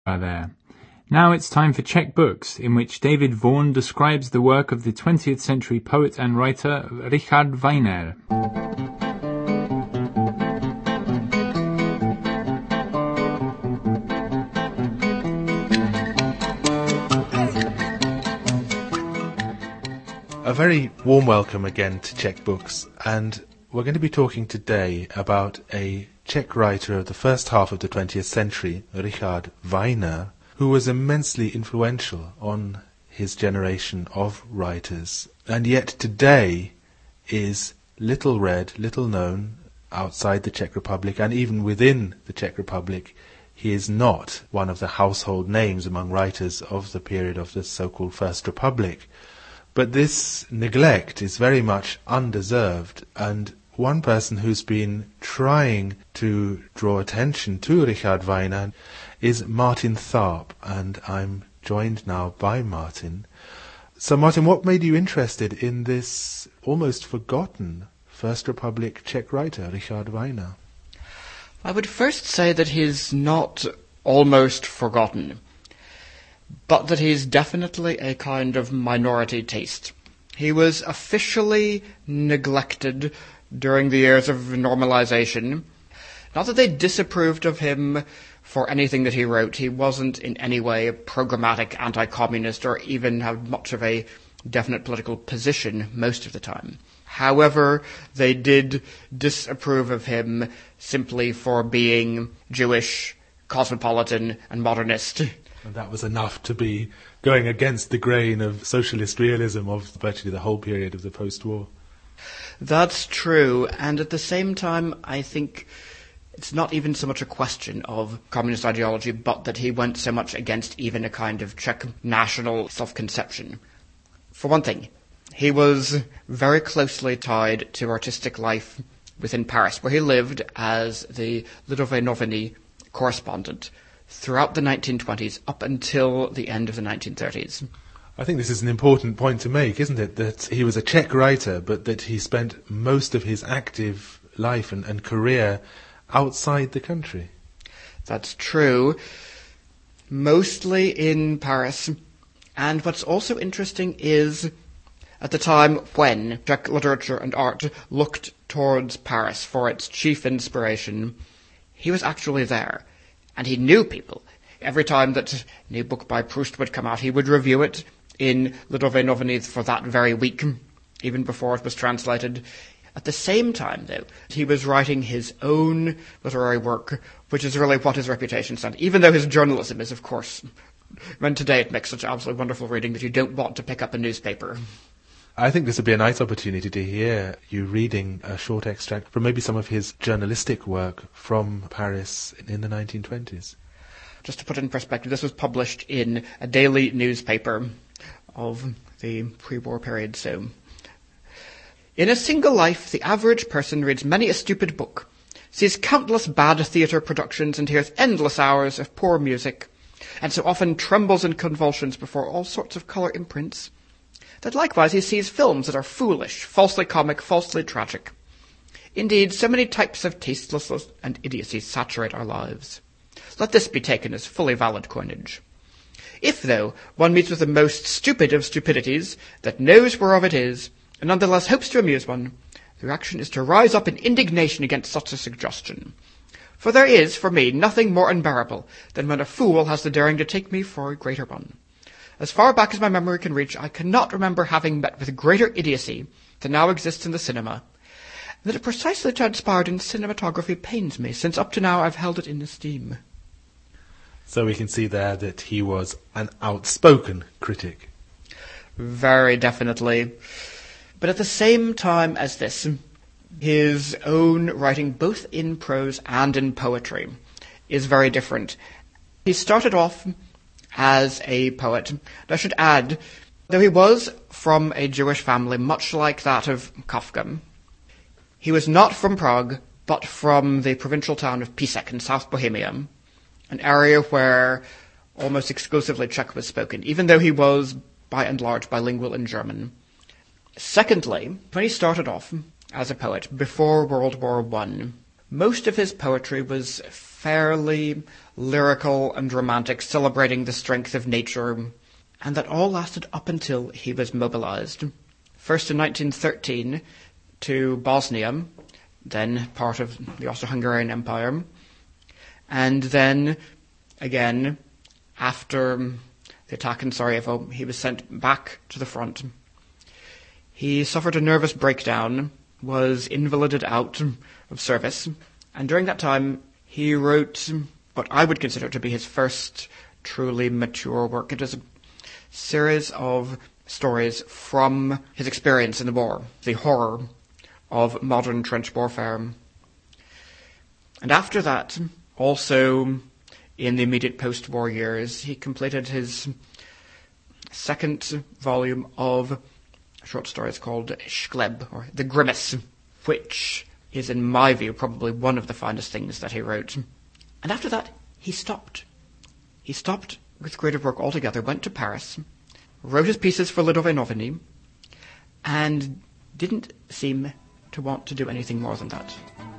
there. Now it's time for Czech Books, in which David Vaughan describes the work of the 20th century poet and writer Richard Wagner. A very warm welcome again to Czech Books, and we're going to be talking today about a Czech writer of the first half of the 20th century, Richard Wagner, who was immensely influential on his generation of writers, and yet today is little read, little known outside the Czech Republic, and even within the Czech Republic he is not one of the household names among writers of the period of the so-called First Republic. But this neglect is very much undeserved, and one person who's been trying to draw attention to Richard Wagner is Martin Tharp, and I'm joined now by Martin. So Martin, what made you interested in this almost forgotten First Republic Czech writer, Richard Wagner? I would first say that he's not almost forgotten, but that he's definitely a kind of minority taste. He was officially neglected during the years of normalization. Not that they disapproved of him for anything that he wrote. He wasn't in any way a programmatic anti-communist or even had much of a definite political position most of the time. However, they did disapprove of him simply for being Jewish, cosmopolitan, and modernist. And that was enough to be going against the grain of socialist realism of virtually the whole period of the post-war. That's true, and at the same time, I think it's not even so much a question of communist ideology, but that he went so much against even a kind of Czech national self-conception. For one thing, he was very closely tied to artistic life within Paris, where he lived as the Lidové noviny correspondent throughout the 1920s up until the end of the 1930s. I think this is an important point to make, isn't it? That he was a Czech writer, but that he spent most of his active life and career outside the country. That's true. Mostly in Paris. And what's also interesting is, at the time when Czech literature and art looked towards Paris for its chief inspiration, he was actually there. And he knew people. Every time that a new book by Proust would come out, he would review it in Lidové noviny for that very week, even before it was translated. At the same time, though, he was writing his own literary work, which is really what his reputation said, even though his journalism is, of course, when today it makes such absolutely wonderful reading that you don't want to pick up a newspaper. I think this would be a nice opportunity to hear you reading a short extract from maybe some of his journalistic work from Paris in the 1920s. Just to put it in perspective, this was published in a daily newspaper of the pre-war period, so. In a single life, the average person reads many a stupid book, sees countless bad theatre productions, and hears endless hours of poor music, and so often trembles in convulsions before all sorts of colour imprints, that likewise he sees films that are foolish, falsely comic, falsely tragic. Indeed, so many types of tastelessness and idiocy saturate our lives. Let this be taken as fully valid coinage. If, though, one meets with the most stupid of stupidities, that knows whereof it is, and nonetheless hopes to amuse one, the reaction is to rise up in indignation against such a suggestion. For there is, for me, nothing more unbearable than when a fool has the daring to take me for a greater one. As far back as my memory can reach, I cannot remember having met with greater idiocy than now exists in the cinema. That it precisely transpired in cinematography pains me, since up to now I've held it in esteem. So we can see there that he was an outspoken critic. Very definitely. But at the same time as this, his own writing, both in prose and in poetry, is very different. He started off as a poet. And I should add, though he was from a Jewish family, much like that of Kafka, he was not from Prague, but from the provincial town of Písek in South Bohemia, an area where almost exclusively Czech was spoken, even though he was, by and large, bilingual in German. Secondly, when he started off as a poet before World War I, Most of his poetry was fairly lyrical and romantic, celebrating the strength of nature, and that all lasted up until he was mobilized. First in 1913 to Bosnia, then part of the Austro-Hungarian Empire, and then again after the attack in Sarajevo, he was sent back to the front. He suffered a nervous breakdown, was invalided out of service, and during that time he wrote what I would consider to be his first truly mature work. It is a series of stories from his experience in the war, the horror of modern trench warfare. And after that, also in the immediate post-war years, he completed his second volume of short stories called Skleb, or The Grimace, which is, in my view, probably one of the finest things that he wrote. And after that, he stopped. He stopped with creative work altogether, went to Paris, wrote his pieces for Le Nouveau Noviny, and didn't seem to want to do anything more than that.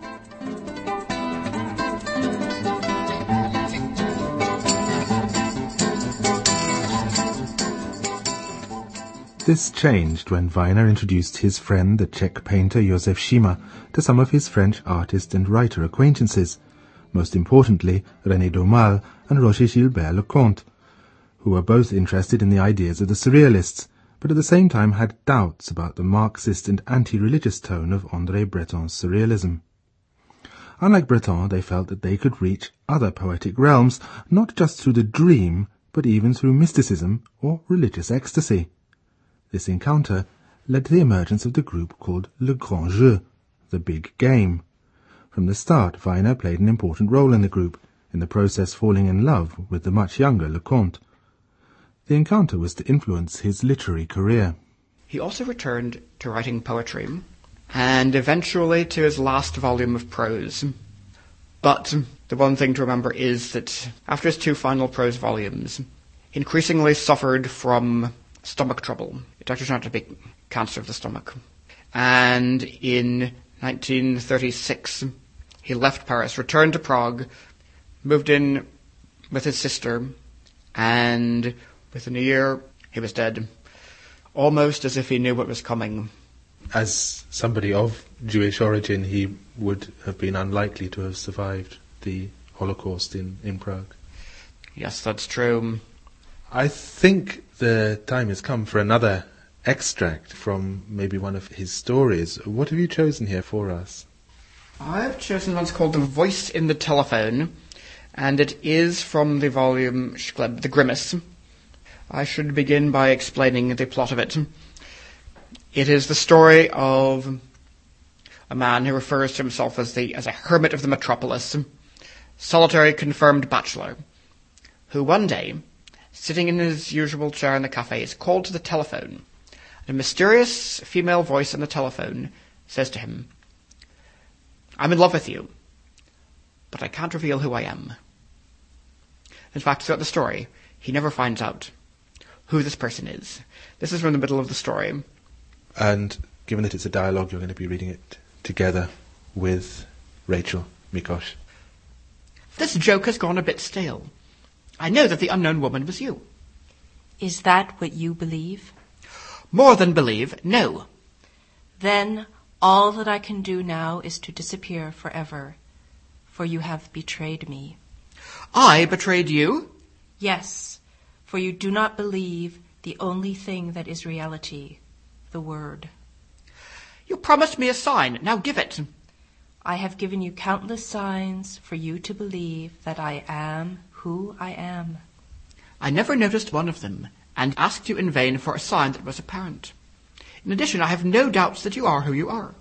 This changed when Weiner introduced his friend, the Czech painter Josef Šíma, to some of his French artist and writer acquaintances, most importantly René Daumal and Roger Gilbert Leconte, who were both interested in the ideas of the Surrealists, but at the same time had doubts about the Marxist and anti-religious tone of André Breton's Surrealism. Unlike Breton, they felt that they could reach other poetic realms, not just through the dream, but even through mysticism or religious ecstasy. This encounter led to the emergence of the group called Le Grand Jeu, the Big Game. From the start, Weiner played an important role in the group, in the process falling in love with the much younger Leconte. The encounter was to influence his literary career. He also returned to writing poetry, and eventually to his last volume of prose. But the one thing to remember is that after his two final prose volumes, he increasingly suffered from stomach trouble. It actually turned out to be cancer of the stomach. And in 1936, he left Paris, returned to Prague, moved in with his sister, and within a year, he was dead, almost as if he knew what was coming. As somebody of Jewish origin, he would have been unlikely to have survived the Holocaust in Prague. Yes, that's true. I think the time has come for another extract from maybe one of his stories. What have you chosen here for us? I've chosen one's called The Voice in the Telephone, and it is from the volume Skleb, The Grimace. I should begin by explaining the plot of it. It is the story of a man who refers to himself as a hermit of the metropolis, solitary confirmed bachelor, who one day, sitting in his usual chair in the cafe, is called to the telephone, and a mysterious female voice on the telephone says to him, "I'm in love with you, but I can't reveal who I am." In fact, throughout the story, he never finds out who this person is. This is from the middle of the story. And given that it's a dialogue, you're going to be reading it together with Rachel Mikosh. This joke has gone a bit stale. I know that the unknown woman was you. Is that what you believe? More than believe, no. Then all that I can do now is to disappear forever, for you have betrayed me. I betrayed you? Yes, for you do not believe the only thing that is reality, the word. You promised me a sign. Now give it. I have given you countless signs for you to believe that I am who I am. I never noticed one of them, and asked you in vain for a sign that was apparent. In addition, I have no doubts that you are who you are.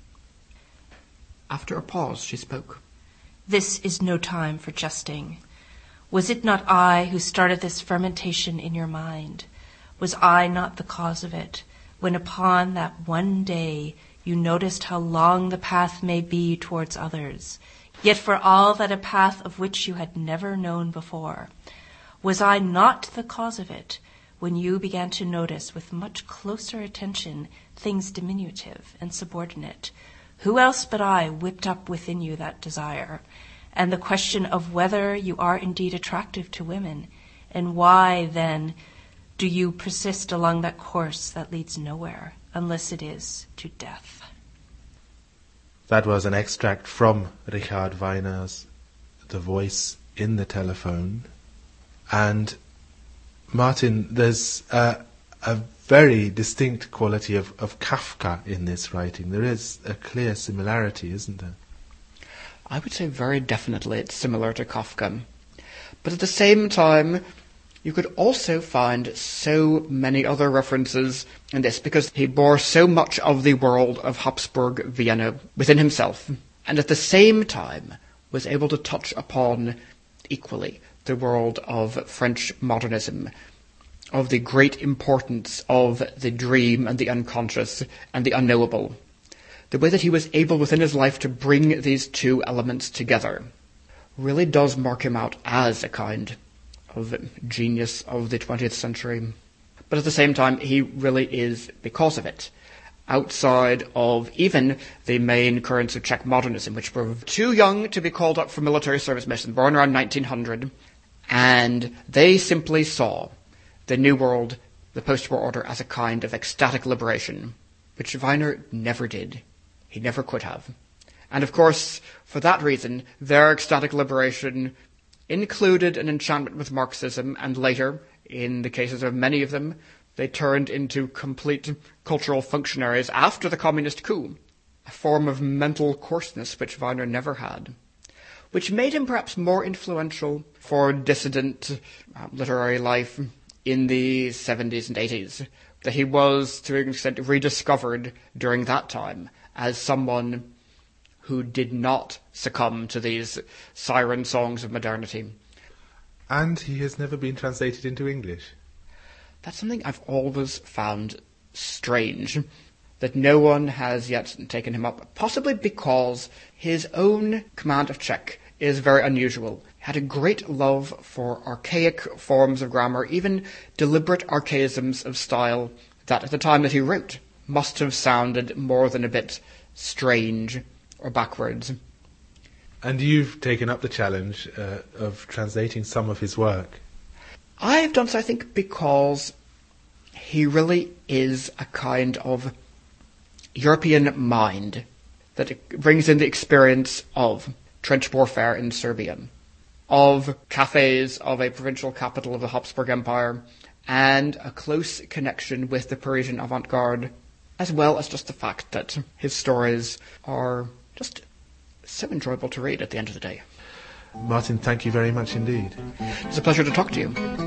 After a pause, she spoke. This is no time for jesting. Was it not I who started this fermentation in your mind? Was I not the cause of it, when upon that one day you noticed how long the path may be towards others, yet for all that a path of which you had never known before? Was I not the cause of it, when you began to notice with much closer attention things diminutive and subordinate, Who else but I whipped up within you that desire? And the question of whether you are indeed attractive to women, and why, then, do you persist along that course that leads nowhere, unless it is to death? That was an extract from Richard Weiner's The Voice in the Telephone. And, Martin, there's a very distinct quality of Kafka in this writing. There is a clear similarity, isn't there? I would say very definitely it's similar to Kafka. But at the same time, you could also find so many other references in this, because he bore so much of the world of Habsburg Vienna within himself, and at the same time was able to touch upon equally the world of French modernism, of the great importance of the dream and the unconscious and the unknowable. The way that he was able within his life to bring these two elements together really does mark him out as a kind of genius of the 20th century. But at the same time, he really is, because of it, outside of even the main currents of Czech modernism, which were too young to be called up for military service missions, born around 1900, and they simply saw the New World, the post-war order, as a kind of ecstatic liberation, which Weiner never did. He never could have. And of course, for that reason, their ecstatic liberation included an enchantment with Marxism, and later, in the cases of many of them, they turned into complete cultural functionaries after the communist coup, a form of mental coarseness which Weiner never had, which made him perhaps more influential for dissident literary life in the 70s and 80s, that he was, to an extent, rediscovered during that time as someone who did not succumb to these siren songs of modernity. And he has never been translated into English. That's something I've always found strange, that no one has yet taken him up, possibly because his own command of Czech is very unusual. He had a great love for archaic forms of grammar, even deliberate archaisms of style that at the time that he wrote must have sounded more than a bit strange or backwards. And you've taken up the challenge of translating some of his work. I've done so, I think, because he really is a kind of European mind that brings in the experience of trench warfare in Serbia, of cafes of a provincial capital of the Habsburg Empire, and a close connection with the Parisian avant-garde, as well as just the fact that his stories are just so enjoyable to read at the end of the day. Martin, thank you very much indeed. It's a pleasure to talk to you.